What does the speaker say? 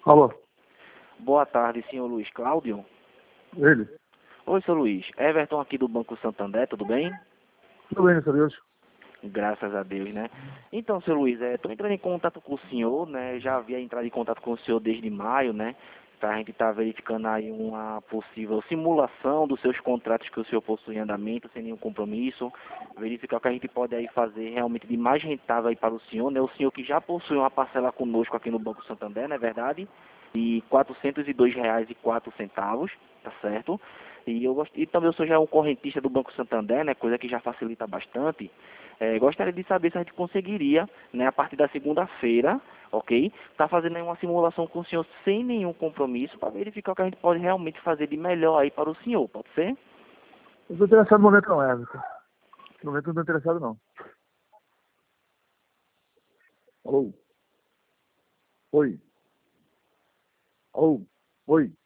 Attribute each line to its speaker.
Speaker 1: Alô,
Speaker 2: Boa tarde, senhor Luiz Cláudio.
Speaker 1: ele?
Speaker 2: Oi, senhor Luiz. Everton aqui do Banco Santander, tudo bem?
Speaker 1: Tudo bem, graças a Deus.
Speaker 2: Graças a Deus, né? Então, senhor Luiz, estou entrando em contato com o senhor, né? Já havia entrado em contato com o senhor desde maio, né? Pra gente estar verificando aí uma possível simulação dos seus contratos que o senhor possui em andamento, sem nenhum compromisso. Verificar o que a gente pode aí fazer realmente de mais rentável aí para o senhor, né? O senhor que já possui uma parcela conosco aqui no Banco Santander, não é verdade? De R$ 402,04, tá certo? E também o senhor já é um correntista do Banco Santander, né? Coisa que já facilita bastante. Gostaria de saber se a gente conseguiria, né, a partir da segunda-feira, ok? Tá fazendo aí uma simulação com o senhor sem nenhum compromisso para verificar o que a gente pode realmente fazer de melhor aí para o senhor, pode ser?
Speaker 1: Eu estou interessado no momento não, Everton. No momento não estou interessado não. Alô? Oi? Alô? Oi?